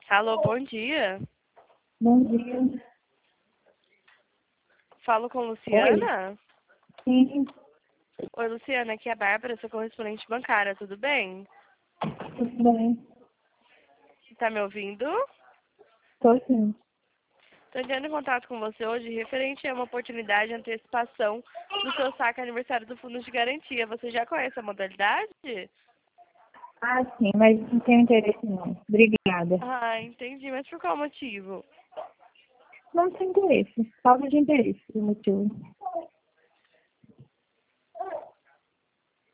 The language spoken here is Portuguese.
Alô, bom dia. Bom dia. Falo com Oi. Luciana? Sim, Oi, Luciana, aqui é a Bárbara, sua correspondente bancária, tudo bem? tudo bem. Tá me ouvindo? Tô sim. Tô entrando em contato com você hoje referente a uma oportunidade de antecipação do seu saque aniversário do Fundo de Garantia. Você já conhece a modalidade? Ah, sim, mas não tenho interesse não. Obrigada. Ah, entendi, mas por qual motivo? Não tenho interesse. Falta de interesse, o motivo.